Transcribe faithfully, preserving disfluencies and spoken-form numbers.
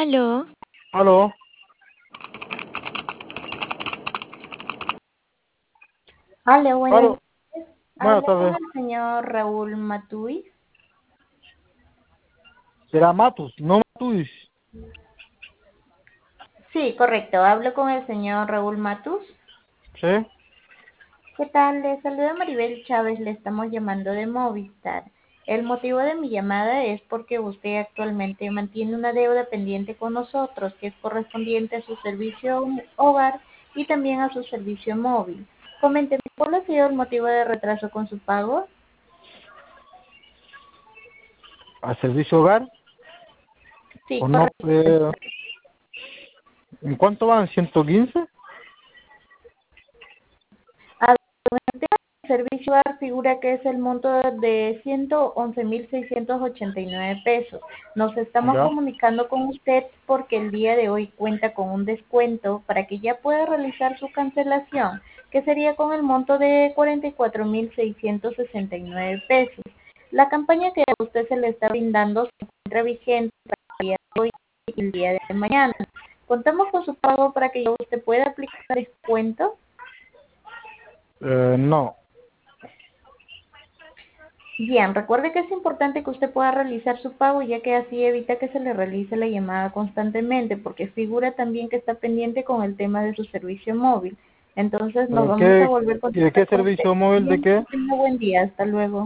Aló, Aló, Hola, buenas aló, noches. buenas Hablo con tardes. el señor Raúl Matuis. ¿Será Matus? No Matus. Sí, correcto. Hablo con el señor Raúl Matus. ¿Sí? ¿Qué tal? Le saluda Maribel Chávez. Le estamos llamando de Movistar. El motivo de mi llamada es porque usted actualmente mantiene una deuda pendiente con nosotros que es correspondiente a su servicio hogar y también a su servicio móvil. Coménteme, ¿cuál ha sido el motivo de retraso con su pago? ¿Al servicio hogar? Sí, ¿O no? correcto. Eh, ¿En cuánto van? ¿ciento quince? El servicio A figura que es el monto de ciento once mil seiscientos ochenta y nueve pesos. Nos estamos Ya. comunicando con usted porque el día de hoy cuenta con un descuento para que ya pueda realizar su cancelación, que sería con el monto de cuarenta y cuatro mil seiscientos sesenta y nueve pesos. La campaña que a usted se le está brindando se encuentra vigente para el día de hoy y el día de mañana. Contamos con su pago para que ya usted pueda aplicar descuento. Eh, no. Bien, recuerde que es importante que usted pueda realizar su pago ya que así evita que se le realice la llamada constantemente porque figura también que está pendiente con el tema de su servicio móvil. Entonces nos ¿De vamos a qué, volver a y de qué contactar con usted. servicio móvil? ¿De Bien, qué? que tenga buen día. Hasta luego.